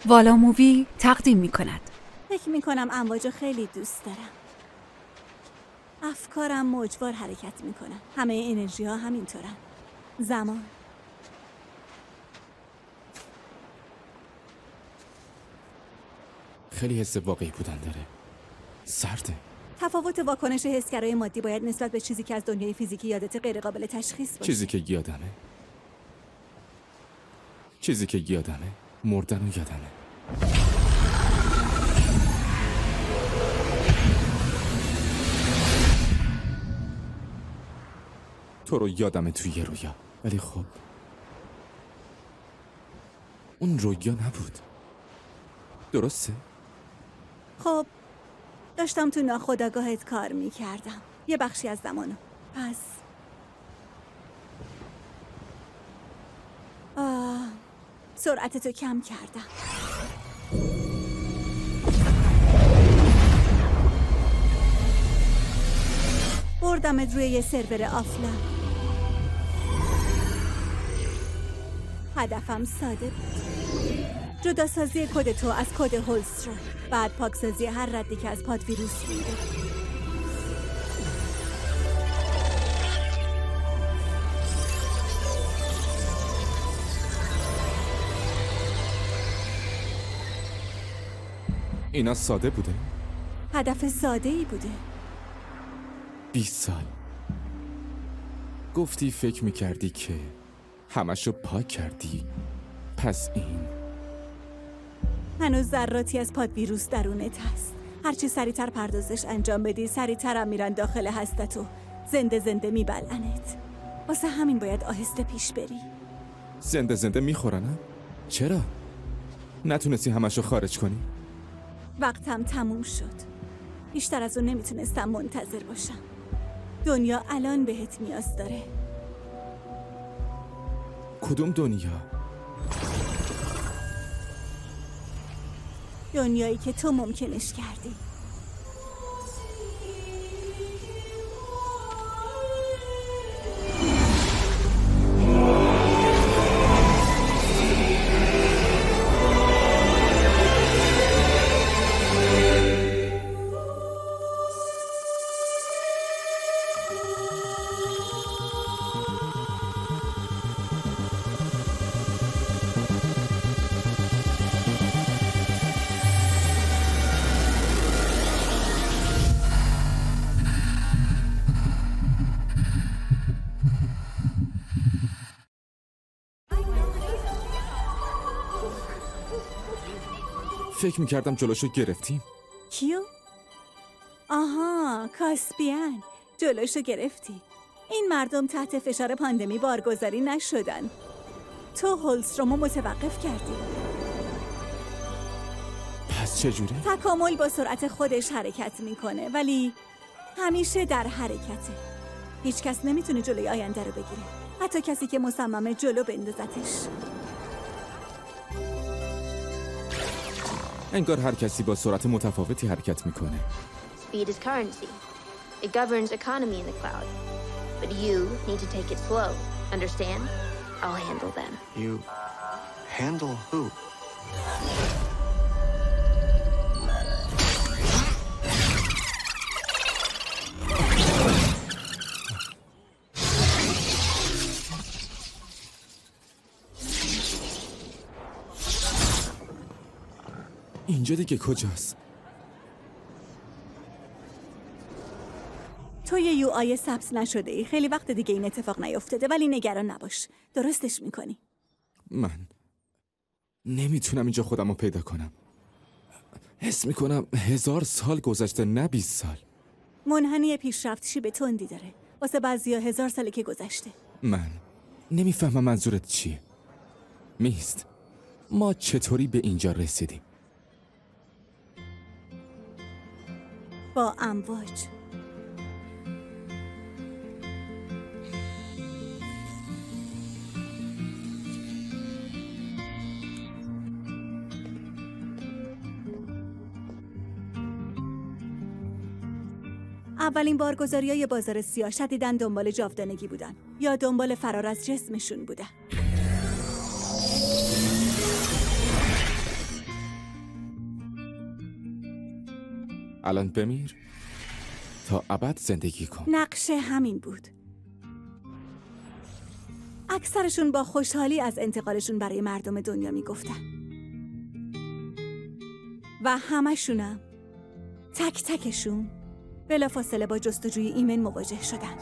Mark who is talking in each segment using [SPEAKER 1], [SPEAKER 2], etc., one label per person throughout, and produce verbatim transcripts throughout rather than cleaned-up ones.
[SPEAKER 1] والا مووی تقدیم می کند.
[SPEAKER 2] فکر می کنم امواجو خیلی دوست دارم. افکارم موجوار حرکت می کنن. همه انرژی ها همینطورن. زمان.
[SPEAKER 3] خیلی حس واقعی بودن داره. سرده.
[SPEAKER 2] تفاوت واکنش حسگرای مادی باید نسبت به چیزی که از دنیای فیزیکی یادت غیر قابل تشخیص باشه.
[SPEAKER 3] چیزی که یادمه. چیزی که یادمه. مردن و یادمه. تو رو یادمه توی یه رویا. ولی خب اون رویا نبود. درسته؟
[SPEAKER 2] خب داشتم تو ناخودآگاهت کار میکردم. یه بخشی از زمانو. پس آه سرعتتو کم کردم. بردمت روی یه سرور آفلاین. هدفم ساده بود. جداسازی کد تو از کد هولسترا. بعد پاکسازی هر ردی که از پاد ویروس مونده.
[SPEAKER 3] اینا ساده بوده؟
[SPEAKER 2] هدف ساده ای بوده.
[SPEAKER 3] بیست سال گفتی فکر میکردی که همشو پاک کردی. پس این
[SPEAKER 2] هنوز ذراتی از پاد ویروس درونت هست. هرچی سریعتر پردازش انجام بدی سریعتر هم میرن داخل هستت و زنده زنده میبلنت. واسه همین باید آهسته پیش بری.
[SPEAKER 3] زنده زنده میخورنم؟ چرا؟ نتونستی همشو خارج کنی؟
[SPEAKER 2] وقتم تموم شد. بیشتر از اون نمیتونستم منتظر باشم. دنیا الان بهت نیاز داره.
[SPEAKER 3] کدوم دنیا؟
[SPEAKER 2] دنیایی که تو ممکنش کردی.
[SPEAKER 3] فکر میکردم جلوشو گرفتیم.
[SPEAKER 2] کیو؟ آها کاسپیان. جلوشو گرفتی. این مردم تحت فشار پاندمی بارگذاری نشدن. تو هولسترومو متوقف کردی.
[SPEAKER 3] پس چجوری؟
[SPEAKER 2] تکامل با سرعت خودش حرکت میکنه ولی همیشه در حرکته. هیچ کس نمیتونه جلوی آینده رو بگیره. حتی کسی که مصممه جلو بندازتش.
[SPEAKER 3] انگار هر کسی با سرعت متفاوتی حرکت میکنه.
[SPEAKER 4] Speed is currency. It governs economy in the cloud. But you need to take it slow. Understand? I'll handle them.
[SPEAKER 5] You handle who?
[SPEAKER 3] اینجا دیگه کجاست؟
[SPEAKER 2] تو یه یو آی سبز نشده ای. خیلی وقت دیگه این اتفاق نیفتاده ولی نگران نباش. درستش میکنی.
[SPEAKER 3] من نمیتونم اینجا خودم رو پیدا کنم. حس میکنم هزار سال گذشته نه بیست سال.
[SPEAKER 2] منحنی پیشرفت شیب تندی داره. واسه بعضیا هزار ساله که گذشته.
[SPEAKER 3] من نمیفهمم منظورت چیه. میست ما چطوری به اینجا رسیدیم؟
[SPEAKER 2] با امواج. اولین بارگذاریای بازار سیاه شدیداً دنبال جاودانگی بودن یا دنبال فرار از جسمشون بودن.
[SPEAKER 3] الان بمیر تا ابد زندگی کن.
[SPEAKER 2] نقشه همین بود. اکثرشون با خوشحالی از انتقالشون برای مردم دنیا میگفتن و همشونم تک تکشون بلافاصله با جستجوی ایمن مواجه شدن.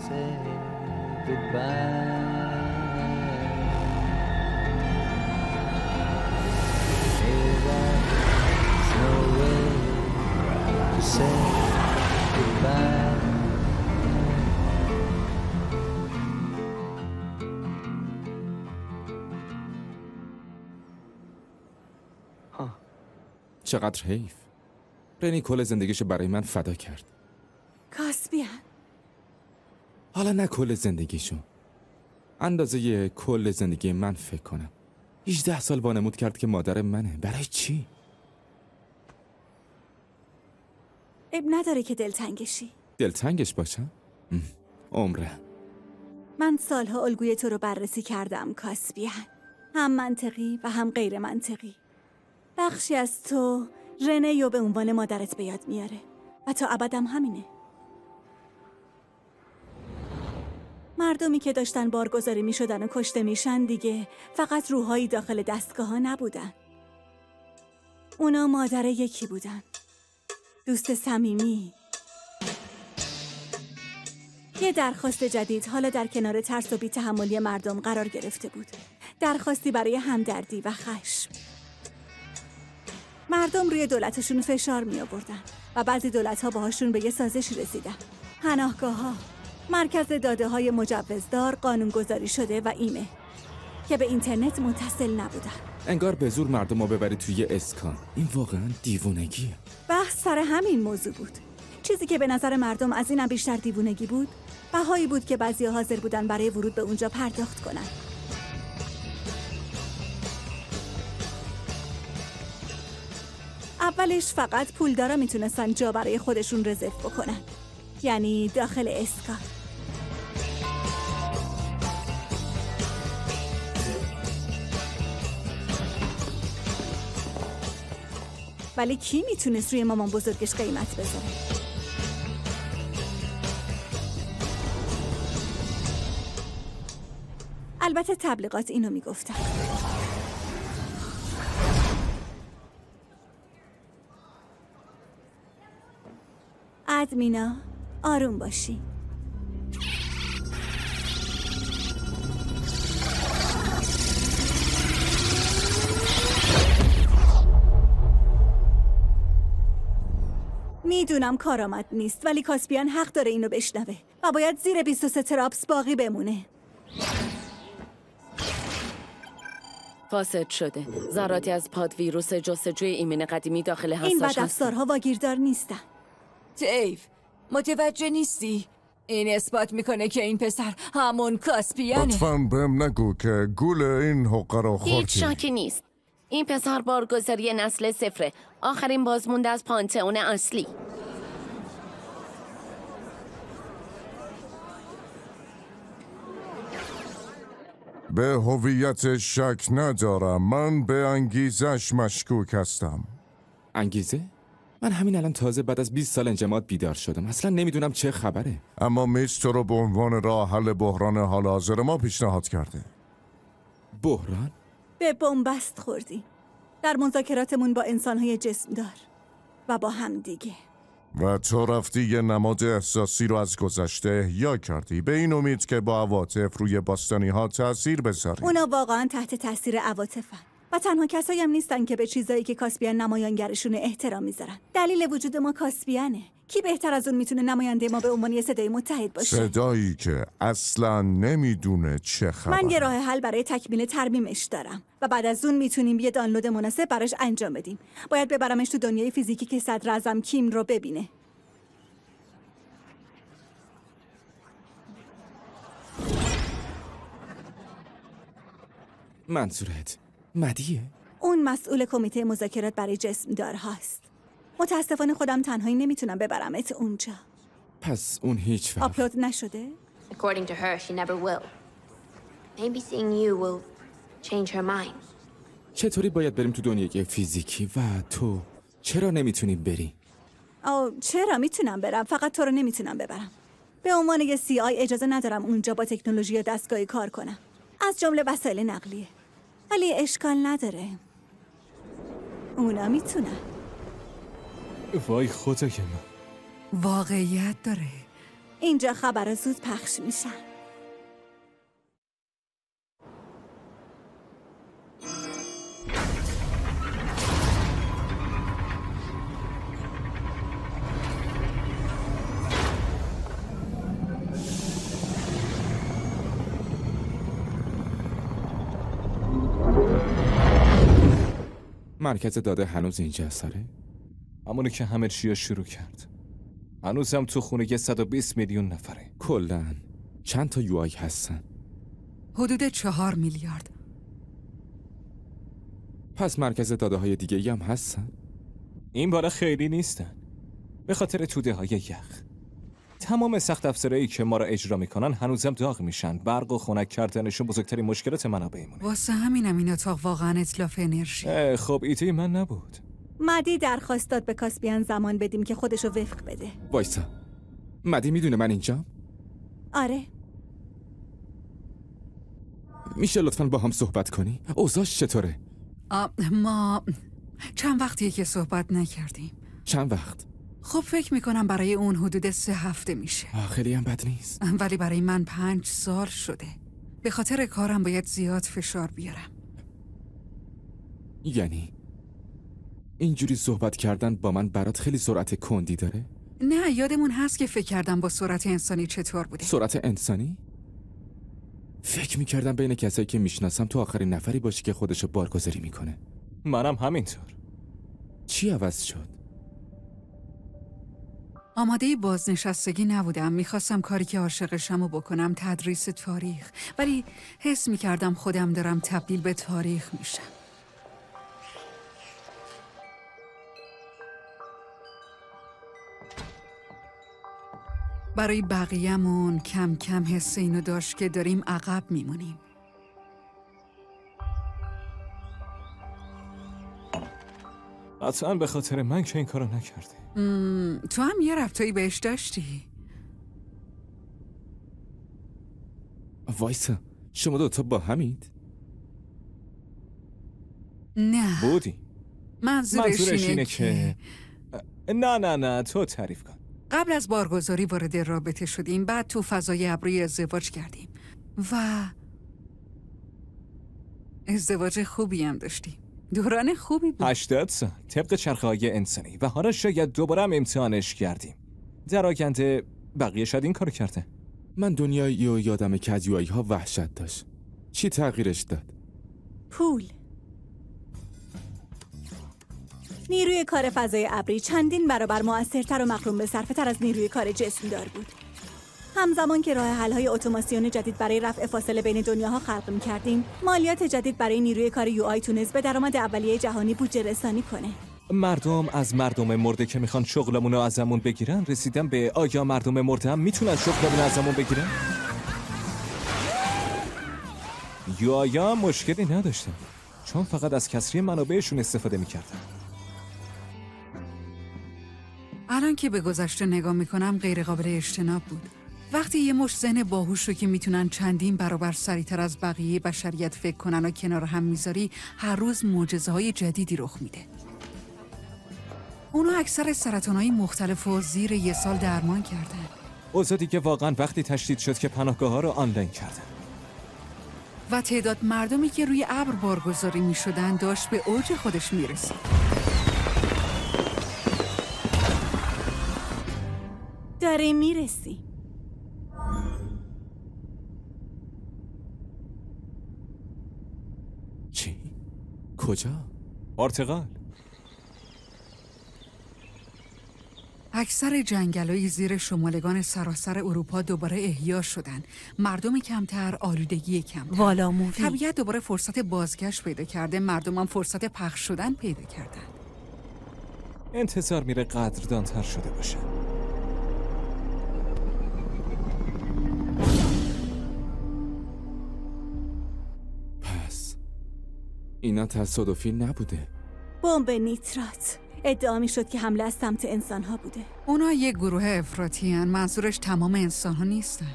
[SPEAKER 3] چقدر حیف. رنی کل زندگیشو برای من فدا کرد.
[SPEAKER 2] کاسپیان.
[SPEAKER 3] حالا نه کل زندگیشو، اندازه یه کل زندگی من فکر کنم. هجده سال وانمود کرد که مادر منه. برای چی؟
[SPEAKER 2] اب نداره که دلتنگشی.
[SPEAKER 3] دلتنگش باشم؟ عمره.
[SPEAKER 2] من سالها الگوی تو رو بررسی کردم کاسپیان، هم منطقی و هم غیر منطقی. بخشی از تو رنیو به عنوان مادرت به یاد میاره و تا ابدم همینه. مردمی که داشتن بارگذاری میشدن و کشته میشن دیگه فقط روحایی داخل دستگاه ها نبودن. اونا مادر یکی بودن، دوست صمیمی. یه درخواست جدید حالا در کنار ترس و بی‌تحملی مردم قرار گرفته بود. درخواستی برای همدردی و خشم. مردم روی دولتشون فشار می آوردن و بعضی دولت‌ها باهاشون به یه سازشی رسیدن. پناهگاه‌ها، مرکز داده های مجوزدار، قانونگذاری شده و ایمه که به اینترنت متصل نبودن.
[SPEAKER 3] انگار به زور مردم رو ببری توی اسکان. این واقعا دیوونگیه.
[SPEAKER 2] بحث سر همین موضوع بود. چیزی که به نظر مردم از اینم بیشتر دیوونگی بود، بهایی بود که بعضی حاضر بودن برای ورود به اونجا پرداخت کنن. اولش فقط پولدارا میتونستن جا برای خودشون رزرو بکنن، یعنی داخل اسکان. ولی کی میتونست روی مامان بزرگش قیمت بذاره؟ البته تبلیغات اینو میگفتن. ادمینا آروم باشی. میدونم کارآمد نیست، ولی کاسپیان حق داره اینو بشنوه و باید زیر بیست و سه تراپس باقی بمونه.
[SPEAKER 6] فاسد شده. ذراتی از پاد ویروس جستجوی ایمن قدیمی داخل حساش
[SPEAKER 2] این
[SPEAKER 6] هستن.
[SPEAKER 2] بدافزارها واگیردار نیستن.
[SPEAKER 7] دیو، متوجه نیستی؟ این اثبات میکنه که این پسر همون کاسپیانه.
[SPEAKER 8] لطفاً بهم نگو که گول این حقه رو خوردی.
[SPEAKER 6] هیچ شاکی نیست. این پسر بارگذاری نسل صفره، آخرین بازمونده از پانتئون اصلی.
[SPEAKER 8] به هویت شک ندارم. من به انگیزش مشکوک هستم.
[SPEAKER 3] انگیزه؟ من همین الان تازه بعد از بیست سال انجماد بیدار شدم. اصلا نمیدونم چه خبره.
[SPEAKER 8] اما میز تو رو به عنوان راه حل بحران حال حاضر ما پیشنهاد کرده.
[SPEAKER 3] بحران؟
[SPEAKER 2] به بنبست خوردی در مذاکراتمون با انسانهای جسمدار و با هم دیگه.
[SPEAKER 8] و تو رفتی یه نماد احساسی رو از گذشته احیا کردی به این امید که با عواطف روی باستانی ها تأثیر بذاری.
[SPEAKER 2] اونا واقعا تحت تاثیر عواطفن و تنها کسایی هم نیستن که به چیزایی که کاسپیان نمایانگرشونه احترام میذارن. دلیل وجود ما کاسپیانه. کی بهتر از اون میتونه نماینده ما به عنوان یه صدای متحد باشه؟
[SPEAKER 8] صدایی که اصلا نمیدونه چه خبره.
[SPEAKER 2] من یه راه حل برای تکمیل ترمیمش دارم و بعد از اون میتونیم یه دانلود مناسب براش انجام بدیم. باید ببرمش تو دنیای فیزیکی که صدر اعظم کیم رو ببینه.
[SPEAKER 3] منظورت مدیه؟
[SPEAKER 2] اون مسئول کمیته مذاکرات برای جسمدار هاست. متاسفانه خودم تنهایی نمیتونم ببرمت اونجا.
[SPEAKER 3] پس اون هیچ وقت
[SPEAKER 2] آپلود نشده؟
[SPEAKER 4] According to her, she never will. Maybe seeing you will change her mind.
[SPEAKER 3] چطوری باید بریم تو دنیای فیزیکی و تو چرا نمیتونی بری؟
[SPEAKER 2] او چرا میتونم برم، فقط تو رو نمیتونم ببرم. به عنوان یه سی آی اجازه ندارم اونجا با تکنولوژی دستگاهی کار کنم، از جمله وسایل نقلیه. ولی اشکال نداره، اونا میتونن.
[SPEAKER 9] وای خدای من،
[SPEAKER 1] واقعیت داره.
[SPEAKER 2] اینجا خبر زود پخش میشن.
[SPEAKER 3] مرکز داده هنوز اینجا ساره؟
[SPEAKER 9] همونی که همه چی شروع کرد. هنوزم تو خونه صد و بیست میلیون نفره.
[SPEAKER 3] کلن چند تا یو آی هستن؟
[SPEAKER 1] حدود چهار میلیارد.
[SPEAKER 3] پس مرکز داده های دیگه هم هستن؟
[SPEAKER 9] این بالا خیلی نیستن، به خاطر توده های یخ. تمام سخت افزارهایی که ما را اجرا میکنن هنوزم داغ میشن. برق و خنک کردنشون بزرگترین مشکلات منابعمونه.
[SPEAKER 1] واسه همینم این اتاق واقعا اتلاف انرژی.
[SPEAKER 9] خب ایده من نبود.
[SPEAKER 2] مدی درخواست داد به کاسپیان زمان بدیم که خودشو وفق بده.
[SPEAKER 3] وایسا، مدی میدونه من اینجام؟
[SPEAKER 2] آره.
[SPEAKER 3] میشه لطفاً با هم صحبت کنی؟ اوضاعش چطوره؟
[SPEAKER 1] ما چند وقتیه که صحبت نکردیم.
[SPEAKER 3] چند وقت؟
[SPEAKER 1] خب فکر میکنم برای اون حدود سه هفته میشه.
[SPEAKER 3] خیلی هم بد نیست.
[SPEAKER 1] ولی برای من پنج سال شده. به خاطر کارم باید زیاد فشار بیارم.
[SPEAKER 3] یعنی اینجوری صحبت کردن با من برات خیلی سرعت کندی داره؟
[SPEAKER 1] نه، یادمون هست که فکر کردم با سرعت انسانی چطور بوده.
[SPEAKER 3] سرعت انسانی؟ فکر میکردم بین کسایی که میشناسم تو آخرین نفری باشی که خودشو بارگذاری میکنه.
[SPEAKER 9] منم همینطور.
[SPEAKER 3] چی عوض شد؟
[SPEAKER 1] آماده بازنشستگی نبودم. میخواستم کاری که عاشقشم رو بکنم، تدریس تاریخ، ولی حس میکردم خودم دارم تبدیل به تاریخ میشم. برای بقیه‌مون کم کم حس اینو داشت که داریم عقب میمونیم.
[SPEAKER 9] قطعاً به خاطر من که این کارو نکردی.
[SPEAKER 1] تو هم یه ربطایی بهش داشتی؟
[SPEAKER 3] وایسا، شما دوتا با همید؟
[SPEAKER 1] نه
[SPEAKER 9] بودی.
[SPEAKER 1] منظورش,
[SPEAKER 9] منظورش
[SPEAKER 1] اینه,
[SPEAKER 9] اینه
[SPEAKER 1] که...
[SPEAKER 9] که نه نه نه تو تعریف کن.
[SPEAKER 1] قبل از بارگذاری وارد رابطه شدیم، بعد تو فضای ابری ازدواج کردیم و ازدواج خوبی هم داشتیم. دوران خوبی بود.
[SPEAKER 9] هشتاد سال طبق چرخه‌های انسانی و حالا شاید دوباره هم امتحانش کردیم. در آینده بقیه شاید این کارو کرده.
[SPEAKER 3] من دنیایی و یادم که از یوایی ها وحشت داشت. چی تغییرش داد؟
[SPEAKER 2] پول. نیروی کار فضای ابری چندین برابر موثرتر و مقرون به صرفه تر از نیروی کار جسمدار بود. همزمان که راه حل‌های اتوماسیون جدید برای رفع فاصله بین دنیاها خلق می‌کردیم، مالیات جدید برای نیروی کار یو آی تونست به درآمد اولیه جهانی بودجه رسانی کنه.
[SPEAKER 9] مردم از مردم مرده که میخوان شغلمون رو ازمون بگیرن رسیدن به آیا مردم مرده هم میتونن شغلمون رو ازمون بگیرن؟ یو آی ها مشکلی نداشتن، چون فقط از کسری منابعشون استفاده میکردن.
[SPEAKER 1] الان که به گذشته نگاه میکنم غیر قابل اجتناب بود. وقتی یه مشت ذهن باهوش رو که میتونن چندین برابر سریعتر از بقیه بشریت فکر کنن و کنار هم میذاری، هر روز معجزه‌های جدیدی رخ میده. اونا اکثر سرطان‌های مختلف و زیر یه سال درمان کردن.
[SPEAKER 9] اوضاع دیگه واقعا وقتی تشدید شد که پناهگاه‌ها رو آنلاین کردن.
[SPEAKER 1] و تعداد مردمی که روی ابر بارگذاری میشدن داشت به اوج خودش میرسید.
[SPEAKER 2] داریم میرسی.
[SPEAKER 3] چی؟ کجا؟
[SPEAKER 9] پرتغال.
[SPEAKER 1] اکثر جنگل‌های زیر شمالگان سراسر اروپا دوباره احیا شدن. مردم کمتر، آلودگی کمتر.
[SPEAKER 2] والا مووی.
[SPEAKER 1] طبیعت دوباره فرصت بازگشت پیدا کرده، مردم هم فرصت پخش شدن پیدا کردن.
[SPEAKER 9] انتظار میره قدردانتر شده باشه.
[SPEAKER 3] پس اینا تصادفی نبوده.
[SPEAKER 2] بمب نیترات. ادعا میشد که حمله از سمت انسانها بوده.
[SPEAKER 1] اونا یه گروه افراطی هن. منظورش تمام انسان ها نیستن.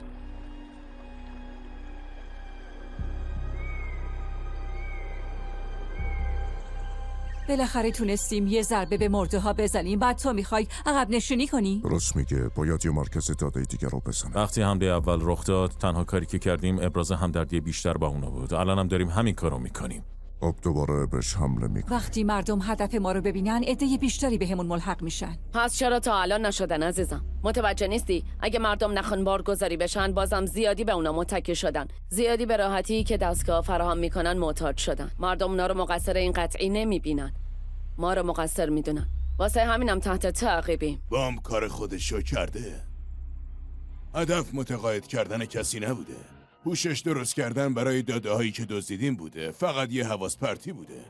[SPEAKER 7] بالاخره تونستیم یه ضربه به مرده ها بزنیم. بعد تو میخوای عقب نشینی کنی؟
[SPEAKER 8] درست میگه. باید یه مرکز داده دیگه رو بزنم.
[SPEAKER 10] وقتی حمله اول رخ داد تنها کاری که کردیم ابراز همدردی بیشتر با اونا بود. الان هم داریم همین کارو میکنیم.
[SPEAKER 8] خب دوباره بهش حمله میکنم.
[SPEAKER 7] وقتی مردم هدف ما رو ببینن عده بیشتری بهمون ملحق میشن.
[SPEAKER 6] پس چرا تا الان نشدن عزیزم؟ متوجه نیستی؟ اگه مردم نخوان بارگذاری بشن بازم زیادی به اونا متکی شدن. زیادی به راحتی که دستگاه فراهم میکنن معتاد شدن. مردم اونا رو مقصر این قطعی نمیبینن. ما رو مقصر میدونن. واسه همینم تحت تعقیبیم.
[SPEAKER 11] بام کار خودشو کرده. هدف متقاعد کردن کسی نبوده. پوشش درست کردن برای داده هایی که دزدیدیم بوده. فقط یه حواس پرتی بوده.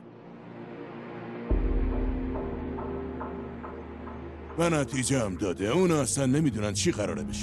[SPEAKER 11] و نتیجه هم داده. اونا اصلا نمیدونن چی قراره بشه.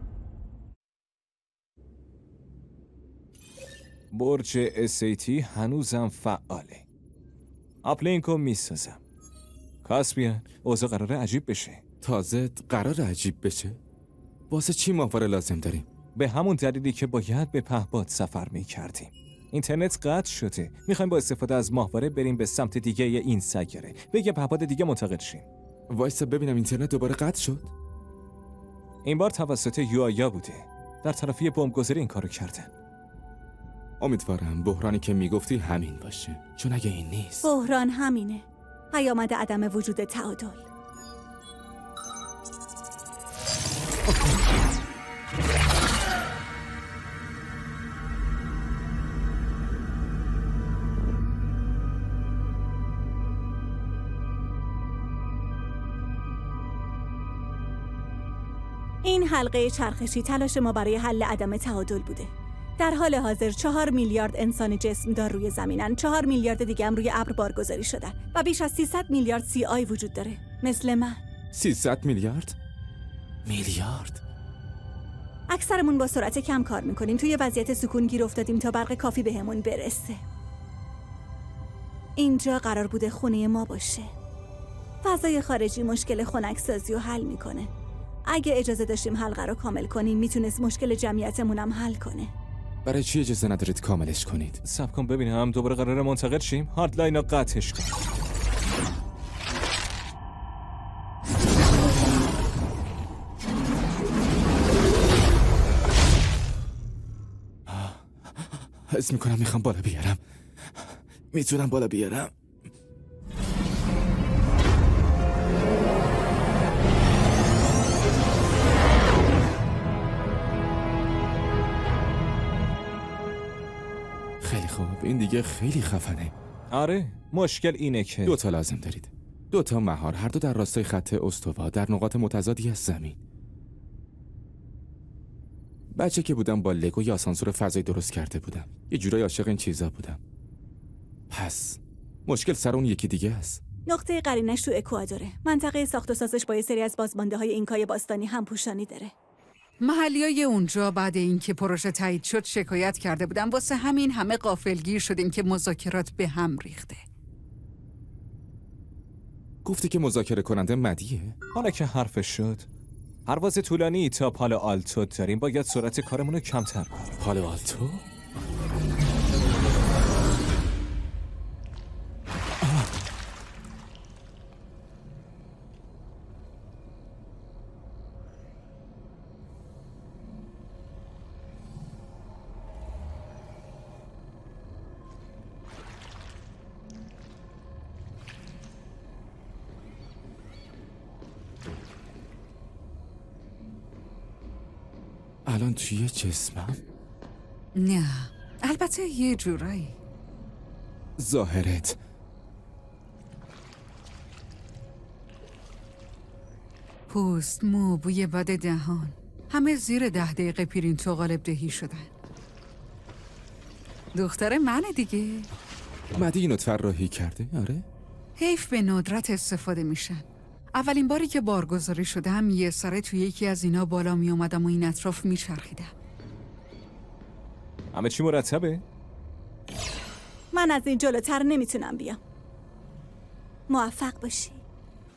[SPEAKER 9] برج اس ای تی هنوزم فعاله. آپلینکو میسازم. کاسپیان، اوضاع قراره عجیب بشه.
[SPEAKER 3] تازه قراره عجیب بشه؟ واسه چی ماهواره لازم داریم؟
[SPEAKER 9] به همون دلیلی که باید به پهپاد سفر میکردیم. اینترنت قطع شده. میخوایم با استفاده از ماهواره بریم به سمت دیگه این سیاره. به یه پهپاد دیگه منتقل شیم.
[SPEAKER 3] وایسا ببینم اینترنت دوباره قطع شد.
[SPEAKER 9] این بار توسط یوآیا بوده. در طرفی بمبگذاری این کارو کردن.
[SPEAKER 3] امیدوارم بحرانی که میگفتی همین باشه. چون اگه این نیست
[SPEAKER 2] بحران همینه. پیامد عدم وجود تعادل. این حلقه چرخشی تلاش ما برای حل عدم تعادل بوده. در حال حاضر چهار میلیارد انسان جسمدار روی زمینن، چهار میلیارد دیگه هم روی ابر بارگذاری شدن و بیش از سیصد میلیارد سی آی وجود داره. مثل من.
[SPEAKER 3] سیصد میلیارد؟ میلیارد؟
[SPEAKER 2] اکثرمون با سرعت کم کار میکنیم. توی وضعیت سکون گیر افتادیم تا برق کافی بهمون برسه. اینجا قرار بوده خونه ما باشه. فضای خارجی مشکل خنک‌سازی رو حل میکنه. اگه اجازه داشتیم حلقه رو کامل کنیم میتونست مشکل جمعیتمون هم حل کنه.
[SPEAKER 3] برای چی اجازه ندارید کاملش کنید؟
[SPEAKER 9] صبر کن ببینم دوباره قراره منتقل شیم. هاردلاین رو قطعش کن.
[SPEAKER 3] حس میکنم میخوام بالا بیارم. میتونم بالا بیارم. خیلی خوب. این دیگه خیلی خفنه.
[SPEAKER 9] آره مشکل اینه که
[SPEAKER 3] دو تا لازم دارید. دو تا مهار، هر دو در راستای خط استوا در نقاط متضادی از زمین. بچه که بودم با لگو یا آسانسور فضایی درست کرده بودم. یه جورای عاشق این چیزا بودم. پس مشکل سر اون یکی دیگه است.
[SPEAKER 2] نقطه قرینش تو اکوادوره. منطقه ساخت و سازش با یه سری از بازمانده های اینکای باستانی هم پوشانی داره.
[SPEAKER 1] محلیای اونجا بعد اینکه پروژه تایید شد شکایت کرده بودن. واسه همین همه غافلگیر شدیم که مذاکرات به هم ریخته.
[SPEAKER 3] گفتی که مذاکره کننده مدیه؟
[SPEAKER 9] حالا که حرفش شد، پرواز طولانی تا پالو آلتو داریم. باید سرعت کارمون رو کمتر کنیم.
[SPEAKER 3] پالو آلتو؟ الان توی جسمم؟
[SPEAKER 1] نه البته یه جورایی.
[SPEAKER 3] ظاهرت
[SPEAKER 1] پوست، مو، بوی بد دهان، همه زیر ده دقیقه پرینتو غالب دهی شدن. دختر منه دیگه.
[SPEAKER 3] مدی اینو طراحی کرده؟ آره؟
[SPEAKER 1] حیف به ندرت استفاده میشن. اولین باری که بارگذاری شدم یه سره توی یکی از اینا بالا می اومدم و این اطراف می چرخیدم.
[SPEAKER 9] همه چی مرتبه؟
[SPEAKER 2] من از این جلوتر نمیتونم بیام. موفق باشی.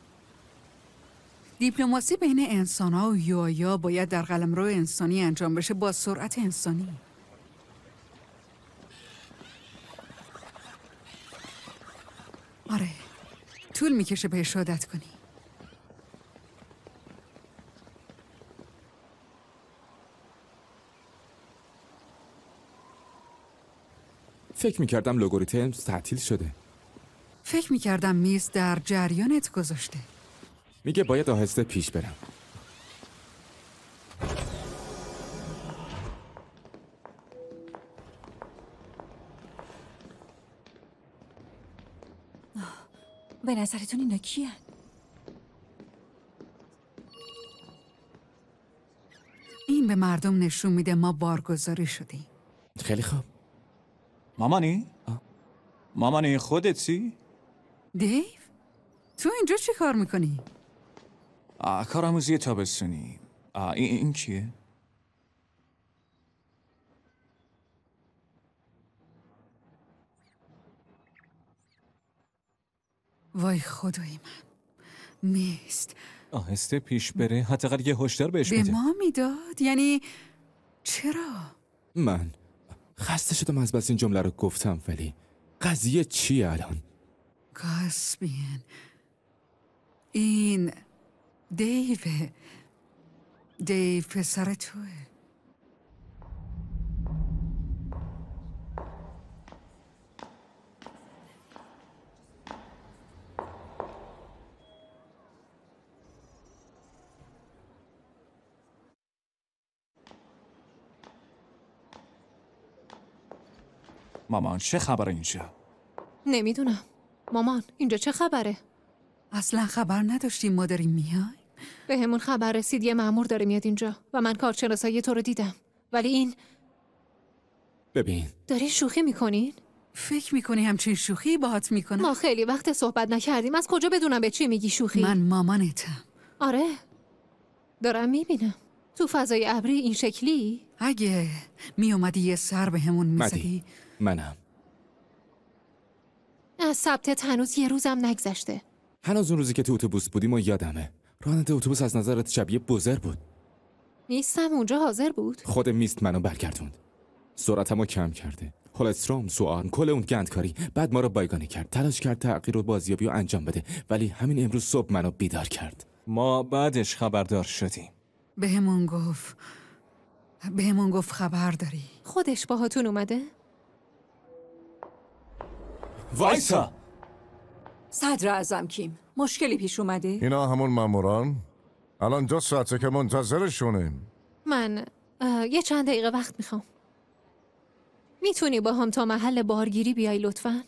[SPEAKER 1] دیپلماسی بین انسان‌ها و یوآیا باید در قلمرو انسانی انجام بشه با سرعت انسانی. آره، طول میکشه بهش عادت کنی.
[SPEAKER 3] فکر میکردم لوگوریتم تعطیل شده.
[SPEAKER 1] فکر میکردم میز در جریانت گذاشته.
[SPEAKER 3] میگه باید آهسته پیش برم.
[SPEAKER 7] به نظرتون اینا کیه؟
[SPEAKER 1] این به مردم نشون میده ما بارگذاری شدیم.
[SPEAKER 3] خیلی خوب.
[SPEAKER 9] مامانی؟ مامانی خودتی؟
[SPEAKER 1] دیو؟ تو اینجا چی کار میکنی؟
[SPEAKER 9] کارآموزی تابستونی. این, این کیه؟
[SPEAKER 1] وای خدای من. میست
[SPEAKER 9] آهسته پیش بره، حداقل یه هشدار بهش
[SPEAKER 1] به
[SPEAKER 9] بده.
[SPEAKER 1] ما میداد؟ یعنی چرا؟
[SPEAKER 3] من خسته شدم از بس این جمله رو گفتم، ولی قضیه چیه الان؟
[SPEAKER 1] کاسپین، این دیو دیو پسر توه.
[SPEAKER 9] مامان چه خبره اینجا؟
[SPEAKER 12] نمیدونم. مامان اینجا چه خبره؟
[SPEAKER 1] اصلا خبر نداشتیم ما داریم میایم.
[SPEAKER 12] به همون خبر رسید یه مأمور داره میاد اینجا و من کارشناسایی تو رو دیدم. ولی این
[SPEAKER 3] ببین
[SPEAKER 12] داری شوخی میکنین؟
[SPEAKER 1] فکر میکنی همچین شوخی باهات میکنم؟
[SPEAKER 12] ما خیلی وقت صحبت نکردیم. از کجا بدونم به چی میگی شوخی؟
[SPEAKER 1] من مامانتم.
[SPEAKER 12] آره دارم میبینم. تو فضای ابری این شکلی؟
[SPEAKER 1] اگه میومدی یه سر به همون میزدی.
[SPEAKER 3] منم.
[SPEAKER 12] از ثبتت هنوز یه روزم نگذشته.
[SPEAKER 3] هنوز اون روزی که تو اتوبوس بودیم و یادمه. راننده اتوبوس از نظرت شبیه بزر بود.
[SPEAKER 12] میستم اونجا حاضر بود؟
[SPEAKER 3] خود میست منو برگردوند. سرعتمو کم کرده. هولستروم، سوارم، کل اون گندکاری. بعد ما رو بایگانی کرد. تلاش کرد تغییر و بازیابی رو انجام بده. ولی همین امروز صبح منو بیدار کرد.
[SPEAKER 9] ما بعدش خبردار شدیم.
[SPEAKER 1] به همون گفت به همون گفت خبر داری.
[SPEAKER 12] خودش باهاتون اومده؟
[SPEAKER 9] وایسا.
[SPEAKER 7] صدر اعظم کیم، مشکلی پیش اومده؟
[SPEAKER 8] اینا همون ماموران؟ الان دو ساعته که منتظرشونیم.
[SPEAKER 12] من یه چند دقیقه وقت میخوام. میتونی با هم تا محل بارگیری بیای لطفاً؟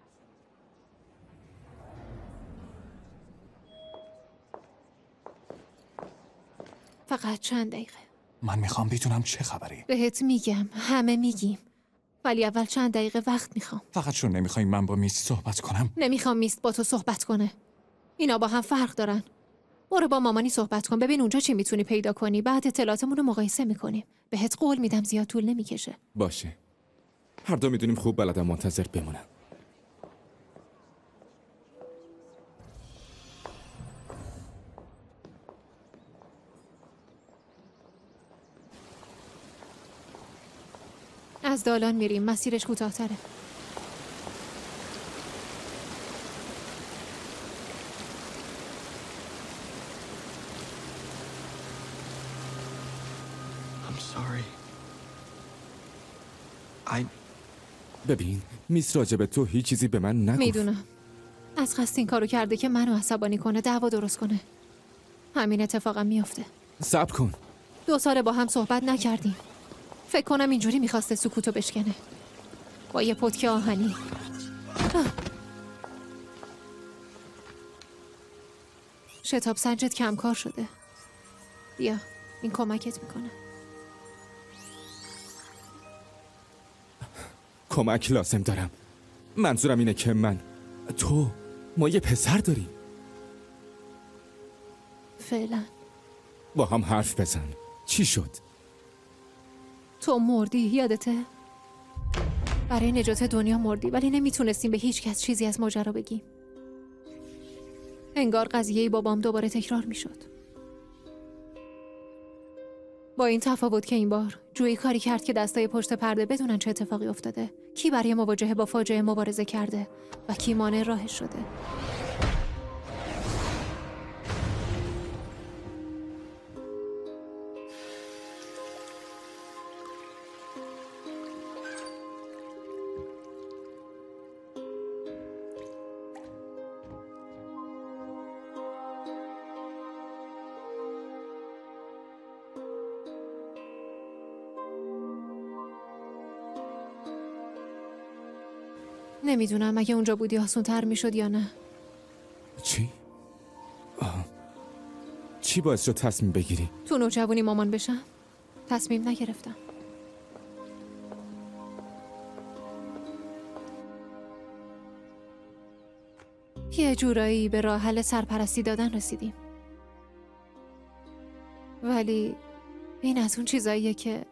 [SPEAKER 12] فقط چند دقیقه.
[SPEAKER 9] من میخوام بدونم چه خبری.
[SPEAKER 12] بهت میگم، همه میگیم. ولی اول چند دقیقه وقت میخوام.
[SPEAKER 9] فقط چون نمیخوای من با میست صحبت کنم؟
[SPEAKER 12] نمیخوام میست با تو صحبت کنه. اینا با هم فرق دارن. برو با مامانی صحبت کن، ببین اونجا چی میتونی پیدا کنی. بعد اطلاعاتمون رو مقایسه میکنیم. بهت قول میدم زیاد طول نمیکشه.
[SPEAKER 3] باشه. هر دو میدونیم خوب بلدم منتظر بمونم.
[SPEAKER 12] از دالان میریم، مسیرش کوتاه‌تره.
[SPEAKER 5] I'm sorry. I...
[SPEAKER 3] ببین میس راجب تو هیچ چیزی به من نگفت.
[SPEAKER 12] میدونم. از قصد این کارو کرده که منو عصبانی کنه، دعوا درست کنه. همین اتفاقم میفته.
[SPEAKER 3] صبر کن.
[SPEAKER 12] دو ساله با هم صحبت نکردیم. فکر کنم اینجوری میخواسته سکوتو بشکنه. با یه پتک آهنی. شتاب سنجت کم کار شده. بیا این کمکت میکنه.
[SPEAKER 3] کمک لازم دارم. منظورم اینه که من تو ما یه پسر داریم.
[SPEAKER 12] فعلا
[SPEAKER 3] با هم حرف بزن. چی شد؟
[SPEAKER 12] تو مردی، یادته؟ برای نجات دنیا مردی، ولی نمیتونستیم به هیچ کس چیزی از ماجرا بگیم. انگار قضیه بابام دوباره تکرار میشد. با این تفاوت که این بار جویی کاری کرد که دستای پشت پرده بدونن چه اتفاقی افتاده، کی برای مواجهه با فاجعه مبارزه کرده و کی مانع راهش شده. نمیدونم اگه اونجا بودی آسون تر میشد یا نه.
[SPEAKER 3] چی؟ آه. چی باعث شد تصمیم بگیری؟
[SPEAKER 12] تو نوجوانی مامان بشم؟ تصمیم نگرفتم. یه جورایی به راه حل سرپرستی دادن رسیدیم. ولی این از اون چیزاییه که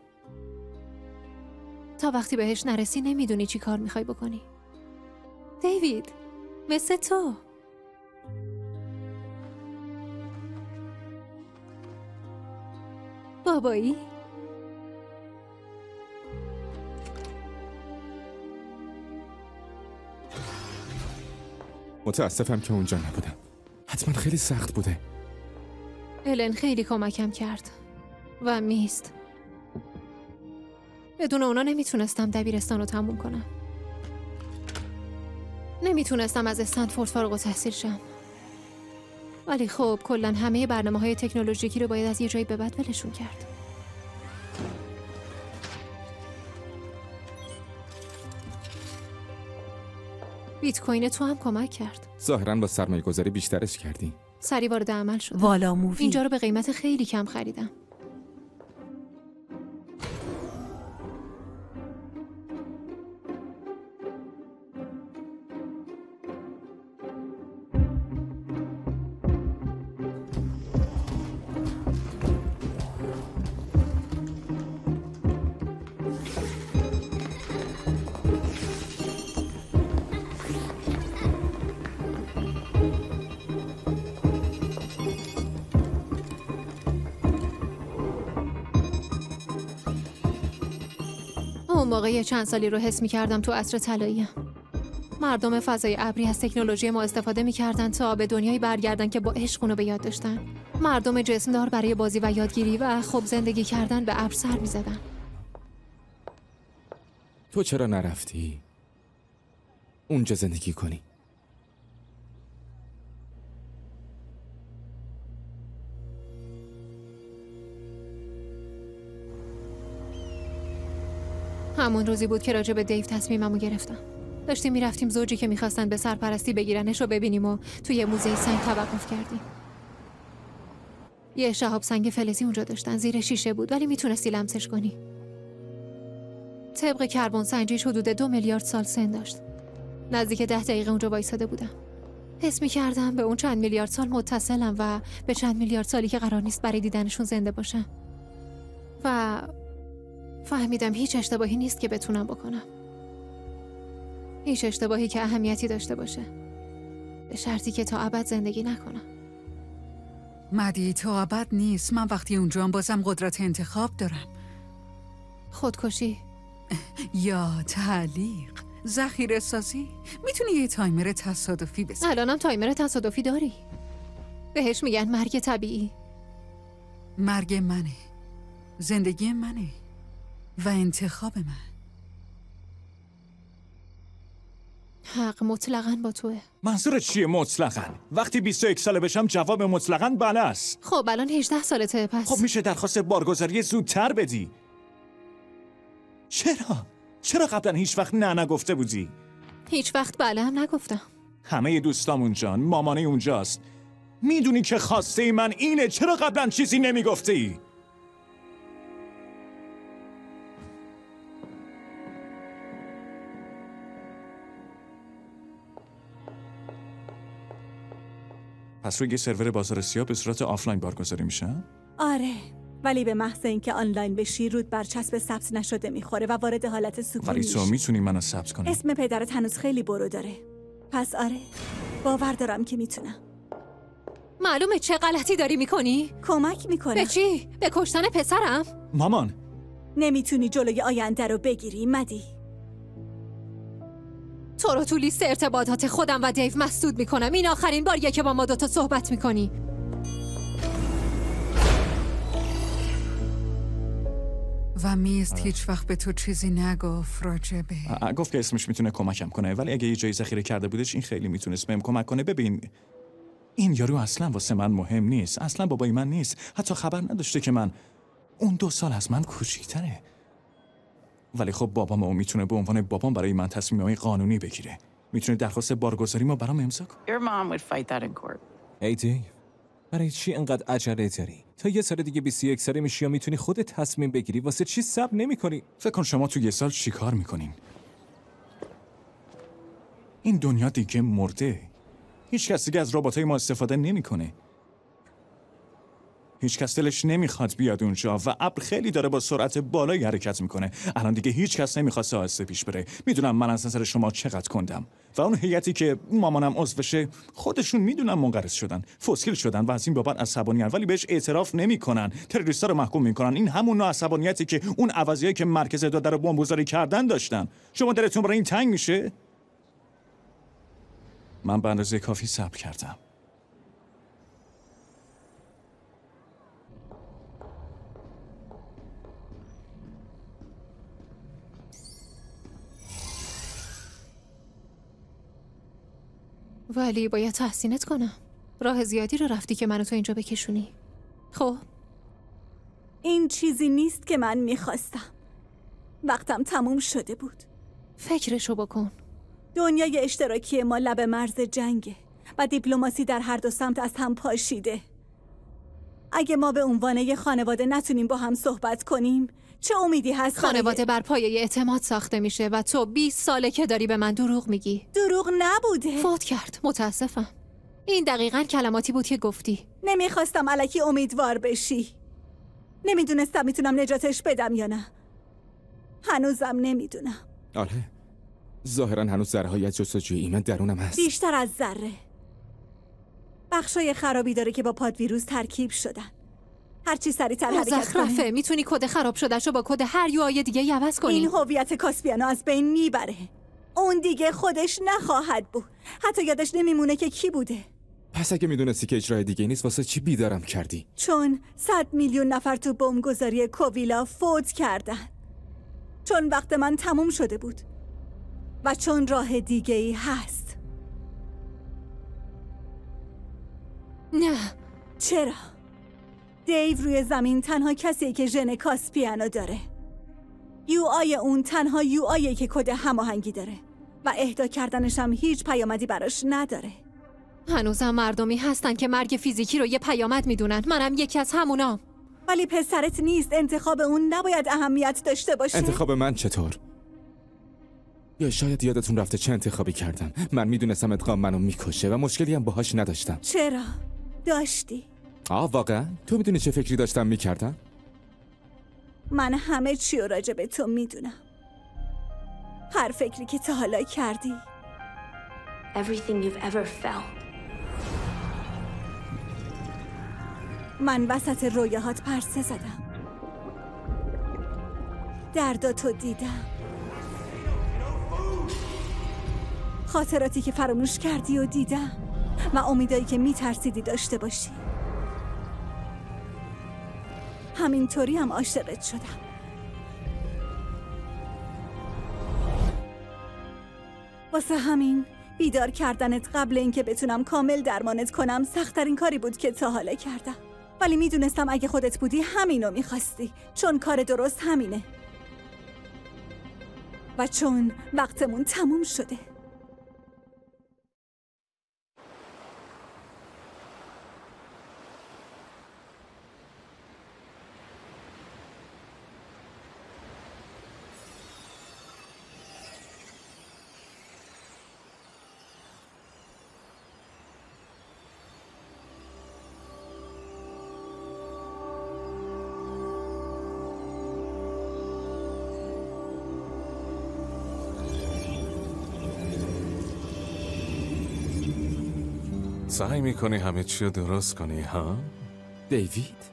[SPEAKER 12] تا وقتی بهش نرسی نمیدونی چی کار میخوای بکنی. دیوید، مثل تو. بابایی؟
[SPEAKER 3] متاسفم که اونجا نبودم. حتما خیلی سخت بوده.
[SPEAKER 12] الن خیلی کمکم کرد و میست. بدون اونا نمیتونستم دبیرستان رو تموم کنم. نمیتونستم از استنفورد فارغ التحصیل شم. ولی خب کلاً همه برنامه‌های تکنولوژیکی رو باید از یه جایی به بعد ولشون کرد. بیت کوین تو هم کمک کرد.
[SPEAKER 3] ظاهراً با سرمایه گذاری بیشترش کردی.
[SPEAKER 12] سری وارد عمل شد.
[SPEAKER 2] والا مووی.
[SPEAKER 12] اینجا رو به قیمت خیلی کم خریدم. اون موقع یه چند سالی رو حس می کردم تو عصر طلایی‌ام. مردم فضای ابری از تکنولوژی ما استفاده می کردن تا به دنیایی برگردن که با عشق اونو به یاد داشتن. مردم جسمدار برای بازی و یادگیری و خب زندگی کردن به ابر سر می زدن.
[SPEAKER 3] تو چرا نرفتی؟ اونجا زندگی کنی؟
[SPEAKER 12] همون روزی بود که راجع به دیو تصمیممو گرفتم. داشتیم میرفتیم زوجی که میخواستن به سرپرستی بگیرنش رو ببینیم و توی یه موزه سنگ توقف کردیم. یه شهاب سنگ فلزی اونجا داشتن، زیر شیشه بود ولی میتونستی لمسش کنی. طبق کربن سنجیش حدود دو میلیارد سال سن داشت. نزدیک ده دقیقه اونجا وایساده بودم. حس میکردم به اون چند میلیارد سال متصلم و به چند میلیارد سالی که قرار نیست برای دیدنشون زنده باشم. و فهمیدم هیچ اشتباهی نیست که بتونم بکنم. هیچ اشتباهی که اهمیتی داشته باشه. به شرطی که تا ابد زندگی نکنم.
[SPEAKER 1] مدی تا ابد نیست. من وقتی اونجام بازم قدرت انتخاب دارم.
[SPEAKER 12] خودکشی
[SPEAKER 1] یا تعلیق، ذخیره سازی. میتونی یه تایمر تصادفی بزنی.
[SPEAKER 12] الانم تایمر تصادفی داری. بهش میگن مرگ طبیعی.
[SPEAKER 1] مرگ منه، زندگی منه و انتخاب من.
[SPEAKER 12] حق مطلقاً با توه.
[SPEAKER 9] منظورت چیه مطلقاً؟ وقتی بیست و یک ساله بشم جواب مطلقاً بله است.
[SPEAKER 12] خب الان هجده سالته پس.
[SPEAKER 9] خب میشه درخواست بارگذاری زودتر بدی. چرا؟ چرا قبلا هیچ وقت نه نگفته بودی؟
[SPEAKER 12] هیچ وقت بله هم نگفتم.
[SPEAKER 9] همه دوستام اونجان، مامانه اونجاست. میدونی که خواسته من اینه، چرا قبلا چیزی نمیگفتی؟ پس روی سرور بازار سیاه به صورت آفلاین بارگذاری میشه؟
[SPEAKER 2] آره، ولی به محض اینکه آنلاین بشی رود برچسب ثبت نشده میخوره و وارد حالت سکون میشی.
[SPEAKER 9] ولی تو میتونی منو ثبت کنی.
[SPEAKER 2] اسم پدرت هنوز خیلی برو داره. پس آره، باور دارم که میتونم.
[SPEAKER 12] معلومه چه غلطی داری میکنی؟
[SPEAKER 2] کمک میکنم.
[SPEAKER 12] به چی؟ به کشتن پسرم؟
[SPEAKER 9] مامان
[SPEAKER 2] نمیتونی جلوی آینده رو بگیری مدی.
[SPEAKER 12] تو رو تو لیست ارتباطات خودم و دیو مسدود میکنم. این آخرین باریه که با ما دوتا صحبت میکنی.
[SPEAKER 1] و میست هیچ وقت به تو چیزی نگفت راجبه.
[SPEAKER 9] گفت که اسمش میتونه کمکم کنه، ولی اگه یه جایی ذخیره کرده بودش این خیلی میتونست بهم کمک کنه. ببین این یارو اصلا واسه من مهم نیست، اصلا بابای من نیست، حتی خبر نداشته که من اون دو سال از من کوچیک‌تره. ولی خب بابام اون میتونه به عنوان بابام برای من تصمیم‌های قانونی بگیره. میتونه درخواست بارگذاری ما برام امضا کنه.
[SPEAKER 13] Your mom would fight that in court.
[SPEAKER 9] ای دیو، برای چی انقدر عجله داری؟ تا یه سال دیگه بیست و یک ساله میشی و میتونی خودت تصمیم بگیری. واسه چی صبر نمی‌کنی؟ فکر کن شما تو یه سال چیکار میکنین؟ این دنیا دیگه مرده. هیچ کس دیگه از رباتای ما استفاده نمیکنه. هیچ کس دلش نمیخواد بیاد اونجا و ابر خیلی داره با سرعت بالایی حرکت میکنه. الان دیگه هیچ کس نمیخواد آهسته پیش بره. میدونم من از نظر شما چقدر کندم و اون هیئتی که مامانم عضوشه خودشون میدونم منقرض شدن، فسیل شدن و از این بابت عصبانیان، ولی بهش اعتراف نمیکنن. تروریستا رو محکوم میکنن. این همون نوع عصبانیتی که اون عوضیایی که مرکز داده رو بمبگذاری کردن داشتن. شما دلتون برای این تنگ میشه؟ من به اندازه کافی صبر کردم.
[SPEAKER 12] ولی باید تحسینت کنم. راه زیادی رو رفتی که منو تو اینجا بکشونی. خب
[SPEAKER 2] این چیزی نیست که من میخواستم. وقتم تموم شده بود.
[SPEAKER 12] فکرشو بکن.
[SPEAKER 2] دنیای اشتراکی ما لب مرز جنگه و دیپلماسی در هر دو سمت از هم پاشیده. اگه ما به عنوان یه خانواده نتونیم با هم صحبت کنیم چه امیدی هست؟
[SPEAKER 12] خانواده بر پایه اعتماد ساخته میشه و تو بیست ساله که داری به من دروغ میگی.
[SPEAKER 2] دروغ نبوده.
[SPEAKER 12] فوت کرد. متاسفم. این دقیقاً کلماتی بود که گفتی.
[SPEAKER 2] نمیخواستم الکی امیدوار بشی. نمیدونستم میتونم نجاتش بدم یا نه. هنوزم نمیدونم.
[SPEAKER 3] آره ظاهرا هنوز ذره‌های از جستجوی ایمن درونم هست.
[SPEAKER 2] بیشتر از ذره. بخشای خرابی داره که با پاد ویروس ترکیب شدن. هرچی سریعتر حرکت کنی
[SPEAKER 12] میتونی کد خراب شدهشو با کد هر یو آی دیگه عوض کنی.
[SPEAKER 2] این هویت کاسپیانو از بین میبره. اون دیگه خودش نخواهد بود. حتی یادش نمیمونه که کی بوده.
[SPEAKER 3] پس اگه میدونستی که اجرای دیگه نیست واسه چی بیدارم کردی؟
[SPEAKER 2] چون صد میلیون نفر تو بمبگذاری کوویلا فوت کردن. چون وقت من تموم شده بود. و چون راه دیگه ای هست.
[SPEAKER 12] نه.
[SPEAKER 2] چرا؟ دیو روی زمین تنها کسیه که ژن کاسپیانو داره. یو آی اون تنها یو آیه که کد هماهنگی داره و اهدا کردنش هم هیچ پیامدی براش نداره.
[SPEAKER 12] هنوزم مردمی هستن که مرگ فیزیکی رو یه پیامد میدونن. منم یکی از همونام.
[SPEAKER 2] ولی پسرت نیست. انتخاب اون نباید اهمیت داشته باشه.
[SPEAKER 3] انتخاب من چطور؟ یا شاید یادتون رفته چه انتخابی کردم. من میدونستم ادغام منو میکشه و مشکلی هم باهاش نداشتم.
[SPEAKER 2] چرا؟ داشتی.
[SPEAKER 3] آه واقعا؟ تو میدونی چه فکری داشتم میکردم؟
[SPEAKER 2] من همه چی رو راجع به تو میدونم. هر فکری که تا حالا کردی.
[SPEAKER 4] Everything you've ever felt.
[SPEAKER 2] من وسط رویاهات پرسه زدم. درداتو دیدم. خاطراتی که فراموش کردی و دیدم و امیدایی که میترسیدی داشته باشی. همینطوری هم عاشقت شدم. واسه همین بیدار کردنت قبل اینکه بتونم کامل درمانت کنم سخت‌ترین کاری بود که تا حالا کردم. ولی میدونستم اگه خودت بودی همینو میخواستی. چون کار درست همینه. و چون وقتمون تموم شده.
[SPEAKER 13] سعی میکنی همه چی رو درست کنی ها؟
[SPEAKER 3] دیوید؟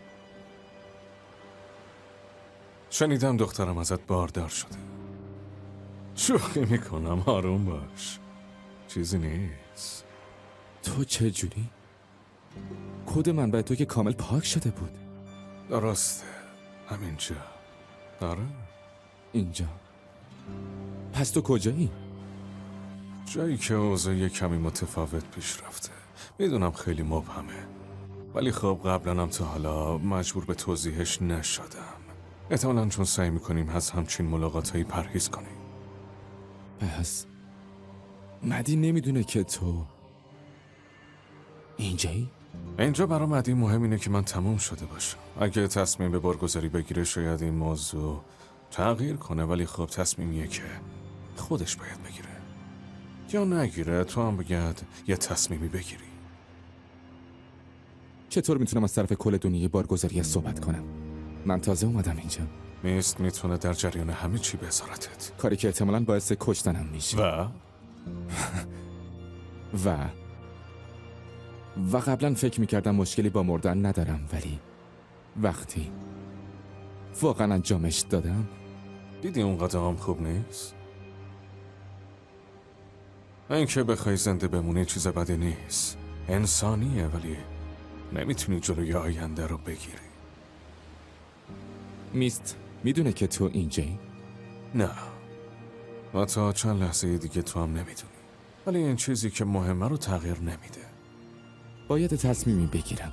[SPEAKER 13] شنیدم دخترم ازت باردار شده. شوخی میکنم، آروم باش، چیزی نیست.
[SPEAKER 3] تو چه جوری؟ کد منبع تو که کامل پاک شده بود.
[SPEAKER 13] درسته، همینجا. آره
[SPEAKER 3] اینجا. پس تو کجایی؟
[SPEAKER 13] جایی که اوضاع یه کمی متفاوت پیش رفته. میدونم خیلی مبهمه، ولی خب قبلا هم تا حالا مجبور به توضیحش نشدم. احتمالاً چون سعی میکنیم از همچین ملاقاتایی پرهیز کنیم.
[SPEAKER 3] پس مدی نمیدونه که تو اینجایی؟
[SPEAKER 13] اینجا برای مدی مهم اینه که من تموم شده باشم. اگه تصمیم به بارگذاری بگیره شاید این موضوع تغییر کنه، ولی خب تصمیمیه که خودش باید بگیره. یا نگیره، تو هم بگید یه تصمیمی بگیری.
[SPEAKER 3] چطور میتونم از طرف کل دنیای بارگذاری صحبت کنم؟ من تازه اومدم اینجا.
[SPEAKER 13] میست میتونه در جریان همه چی بذارتت،
[SPEAKER 3] کاری که احتمالاً باعث کشتنم میشه.
[SPEAKER 13] و
[SPEAKER 3] و و قبلا فکر میکردم مشکلی با مردن ندارم، ولی وقتی واقعا انجامش دادم
[SPEAKER 13] دیدی اونقدر هم خوب نیست. این که بخوای زنده بمونی چیز بدی نیست، انسانیه، ولی نمیتونی جلوی آینده رو بگیری.
[SPEAKER 3] میست میدونه که تو اینجایی؟
[SPEAKER 13] نه، و تا چند لحظه دیگه تو هم نمیدونی، ولی این چیزی که مهمه رو تغییر نمیده.
[SPEAKER 3] باید تصمیمی بگیرم.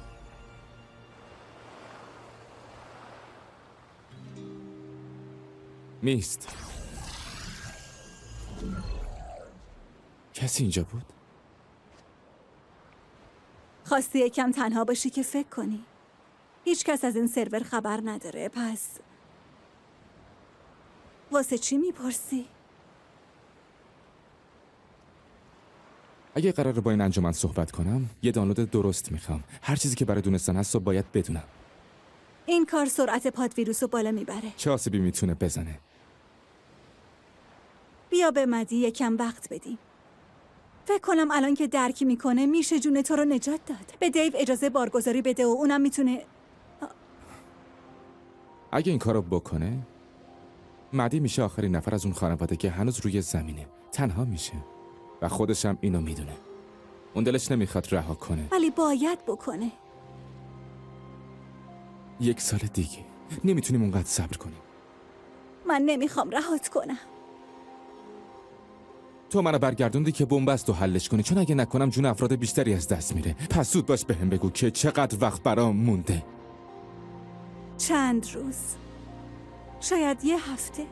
[SPEAKER 3] میست، کسی اینجا بود؟
[SPEAKER 2] خواستی یکم تنها باشی که فکر کنی. هیچ کس از این سرور خبر نداره، پس واسه چی میپرسی؟
[SPEAKER 3] اگه قراره با این انجمن صحبت کنم یه دانلود درست میخوام. هر چیزی که برای دونستن هست رو باید بدونم.
[SPEAKER 2] این کار سرعت پاد ویروس رو بالا میبره.
[SPEAKER 3] چه آسیبی میتونه بزنه؟
[SPEAKER 2] بیا به مدی یکم وقت بدیم. فکر کنم الان که درکی میکنه میشه جون تو رو نجات داد. به دیو اجازه بارگذاری بده و اونم میتونه.
[SPEAKER 3] اگه این کارو بکنه مدی میشه آخرین نفر از اون خانواده که هنوز روی زمینه. تنها میشه و خودش هم اینو میدونه. اون دلش نمیخواد رها کنه،
[SPEAKER 2] ولی باید بکنه.
[SPEAKER 3] یک سال دیگه نمیتونیم اونقدر صبر کنیم.
[SPEAKER 2] من نمیخوام رهات کنم.
[SPEAKER 3] تو منو برگردوندی که بنبست و حلش کنی، چون اگه نکنم جون افراد بیشتری از دست میره. پس زود باش بهم بگو که چقدر وقت برام مونده.
[SPEAKER 2] چند روز، شاید یه هفته.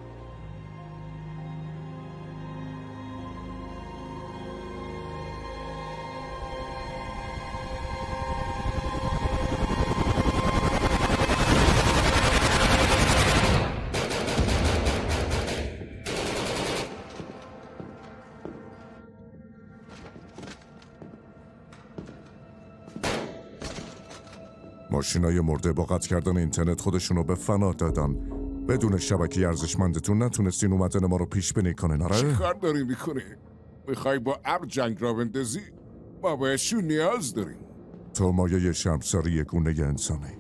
[SPEAKER 8] ماشینای مرده با قطع کردن اینترنت خودشونو به فنا دادن. بدون شبکه ارزشمندتون نتونستین اومدن ما رو پیش بینی کنین. آره؟
[SPEAKER 11] چی کار داری میکنی؟ میخوای با ابر جنگ را بندازی؟ ما بهشون نیاز داریم.
[SPEAKER 8] تو مایه شرمساری گونه انسانی.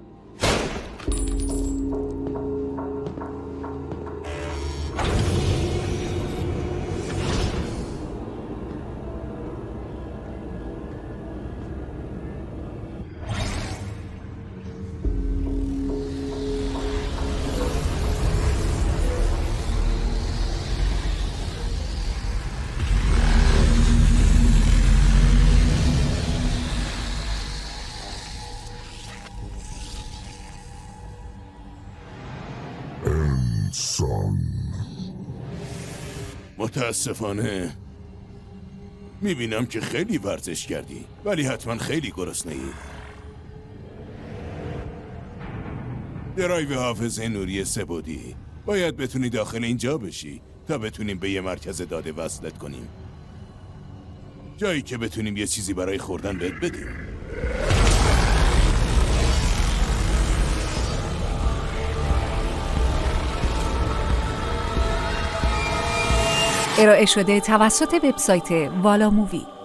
[SPEAKER 11] متاسفانه میبینم که خیلی ورزش کردی، ولی حتما خیلی گرسنه‌ای. درایو حافظه نوری سه‌بعدی باید بتونی داخل اینجا بشی تا بتونیم به یه مرکز داده وصلت کنیم، جایی که بتونیم یه چیزی برای خوردن بهت بدیم.
[SPEAKER 14] ارائه شده توسط وبسایت والا مووی.